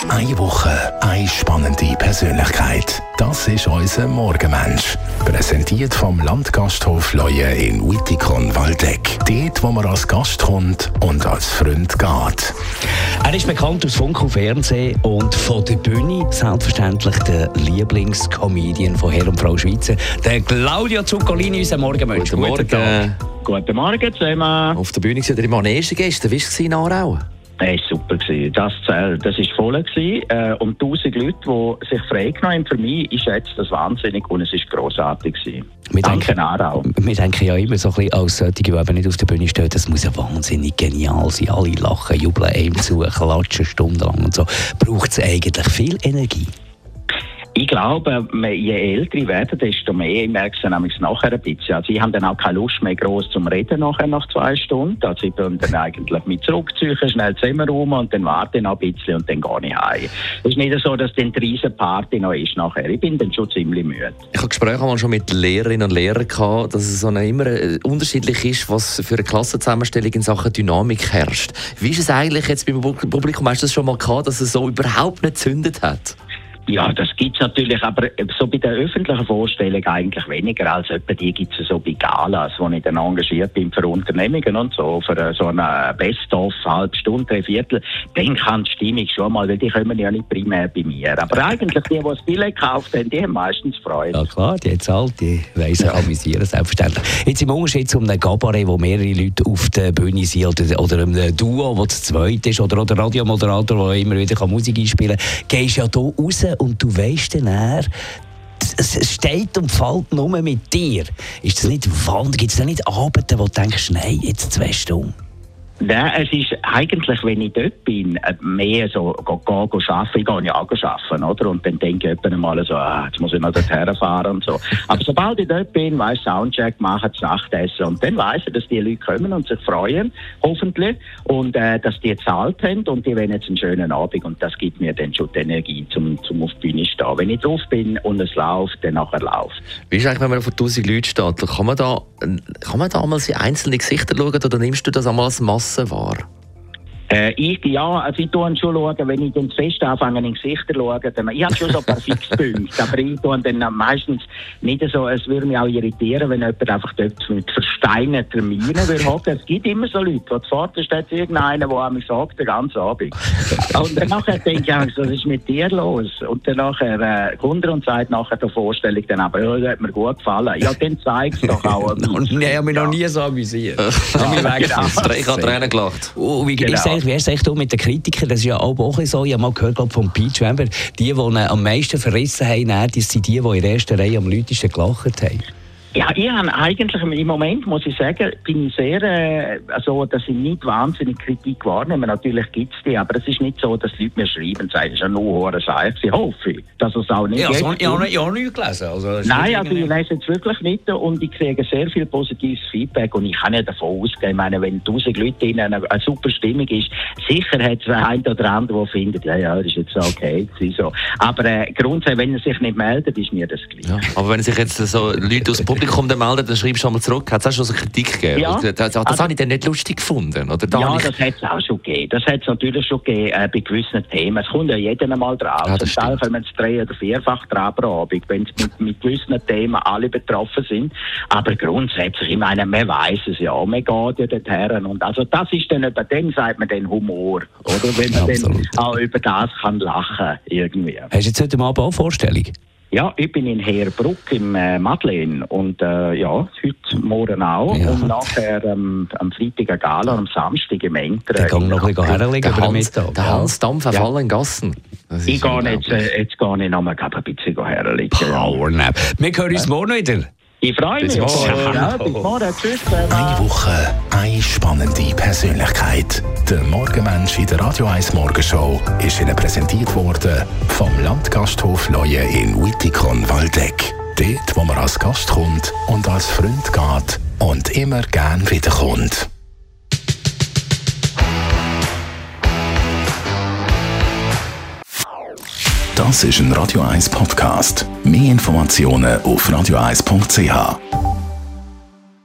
Eine Woche, eine spannende Persönlichkeit. Das ist unser Morgenmensch. Präsentiert vom Landgasthof Leue in Wittikon-Waldeck. Dort, wo man als Gast kommt und als Freund geht. Er ist bekannt aus Funk und Fernsehen und von der Bühne. Selbstverständlich der Lieblingscomedian von Herr und Frau Schweizer, der Claudio Zuccolini, unser Morgenmensch. Guten Morgen. Guten Morgen zusammen. Auf der Bühne war der Manege gestern. Wie war es in Aarau? Das war super. Das war voll. Und 1000 Leute, die sich freigenommen haben. Für mich ist jetzt das wahnsinnig und es war grossartig. Danke, Aarau. Wir denken ja immer so ein bisschen als solche, die eben nicht auf der Bühne stehen, das muss ja wahnsinnig genial sein. Alle lachen, jubeln einem zu, klatschen stundenlang und so. Braucht es eigentlich viel Energie? Ich glaube, je älter ich werde, desto mehr merke ich es nachher ein bisschen. Also ich habe dann auch keine Lust mehr gross zum Reden nachher nach 2 Stunden. Also ich bin dann eigentlich mit zurückziehen, schnell Zimmer rum und dann warte ich noch ein bisschen und dann gehe ich heim. Es ist nicht so, dass dann die riesen Party noch ist nachher. Ich bin dann schon ziemlich müde. Ich habe Gespräche mal schon mit Lehrerinnen und Lehrern gehabt, dass es immer unterschiedlich ist, was für eine Klassenzusammenstellung in Sachen Dynamik herrscht. Wie ist es eigentlich jetzt beim Publikum? Hast du das schon mal gehabt, dass es so überhaupt nicht gezündet hat? Ja, das gibt es natürlich, aber so bei der öffentlichen Vorstellung eigentlich weniger als etwa die gibt es so bei Galas, wo ich dann engagiert bin für Unternehmungen und so, für so eine Best-of, halbe Stunde, 3/4, dann kann die Stimmung schon mal, weil die kommen ja nicht primär bei mir. Aber eigentlich die das Billett gekauft haben, die haben meistens Freude. Ja klar, die hat zahlt, die weiss sich amüsieren, selbstverständlich. Jetzt im Unterschied zu einem Cabaret, wo mehrere Leute auf der Bühne sind, oder einem Duo, das zu zweit ist, oder der Radiomoderator, der immer wieder Musik einspielen kann, gehst du ja hier raus und du weisst dann, es steht und fällt nur mit dir. Ist das nicht wahnsinnig? Gibt es da nicht Abende, wo du denkst, nein, jetzt 2 Stunden? Nein, es ist eigentlich, wenn ich dort bin, mehr so, arbeiten. Ich gehe ja auch arbeiten, oder? Und dann denke ich mal so, jetzt muss ich noch dorthin fahren und so. Aber sobald ich dort bin, weiss Soundcheck, machen das Nachtessen und dann weiss ich, dass die Leute kommen und sich freuen, hoffentlich, und dass die gezahlt haben und die wollen jetzt einen schönen Abend und das gibt mir dann schon die Energie, zum auf die Bühne stehen. Wenn ich drauf bin und es läuft, dann nachher läuft. Wie ist eigentlich, wenn man vor 1000 Leuten steht, kann man da einmal in einzelne Gesichter schauen oder nimmst du das einmal als Masse wahr? Ich schaue schon, wenn ich dann fest anfange, in Gesichter zu schauen, dann, ich habe schon so ein paar Fixpunkte, aber ich tue dann meistens nicht so, es würde mich auch irritieren, wenn jemand einfach dort mit versteinerten Terminen würde hocken. Es gibt immer so Leute, die vorne steht irgendeiner, der mich sagt, den ganzen Abend. Und dann nachher denke ich auch, was ist mit dir los? Und dann nachher kommt er und sagt nachher der Vorstellung dann aber, ja, das hat mir gut gefallen. Ja, dann zeig es doch auch. Ich habe mich noch nie so amüsiert. Ich habe Tränen gelacht. Wie ist es mit den Kritikern? Das ist ja auch ein bisschen so. Ich habe mal gehört von Peach Weber, die am meisten verrissen haben, das sind die in der ersten Reihe am lautesten gelacht haben. Ja, ich habe eigentlich im Moment, muss ich sagen, bin ich sehr, dass ich nicht wahnsinnig Kritik wahrnehme. Natürlich gibt es die, aber es ist nicht so, dass Leute mir schreiben und sagen, es ist ja nur hoher Scheiß. Ich hoffe, dass es auch nicht ich habe nicht gelesen. Nein, ich lese jetzt wirklich nicht und ich kriege sehr viel positives Feedback und ich kann ja davon ausgehen, wenn 1000 Leute in einer super Stimmung ist, sicher hat es ein oder andere, der findet, ja, das ist jetzt okay. So. Aber grundsätzlich, wenn er sich nicht meldet, ist mir das gleich. Ja, aber wenn sich jetzt so Leute aus dem Publikum melden, dann schreibst du einmal zurück. Hat es auch schon so Kritik gegeben? Ja. Das habe ich dann nicht lustig gefunden, oder? Das hat es auch schon gegeben. Das hat es natürlich schon gegeben bei gewissen Themen. Es kommt ja jeder einmal drauf. Ja, zum Teil kommen es 3- oder 4-fach drauf pro Abend, wenn es mit gewissen Themen alle betroffen sind. Aber grundsätzlich, ich meine, man weiss es ja, man geht ja dorthin. Und also das ist dann, über dem sagt man dann Humor. Oder? Wenn man dann auch über das kann lachen irgendwie. Hast du jetzt heute Abend auch Vorstellung? Ja, ich bin in Heerbruck im Madeleine und heute Morgen auch. Ja. Und nachher am Freitag eine Gala und am Samstag im Entren. Der kann noch ein bisschen herlegen über den Mittag. Der Hans Dampf auf allen Gassen. Ich gehe jetzt noch mal ein bisschen herlegen. Powernap. Wir hören uns morgen wieder. Ich freue mich. Bis morgen. Tschüss. Eine Woche, eine spannende Persönlichkeit. Der Morgenmensch in der Radio 1 Morgenshow ist Ihnen präsentiert worden vom Landgasthof Leue in Wittikon-Waldeck. Dort, wo man als Gast kommt und als Freund geht und immer gern wiederkommt. Das ist ein Radio 1 Podcast. Mehr Informationen auf radio1.ch.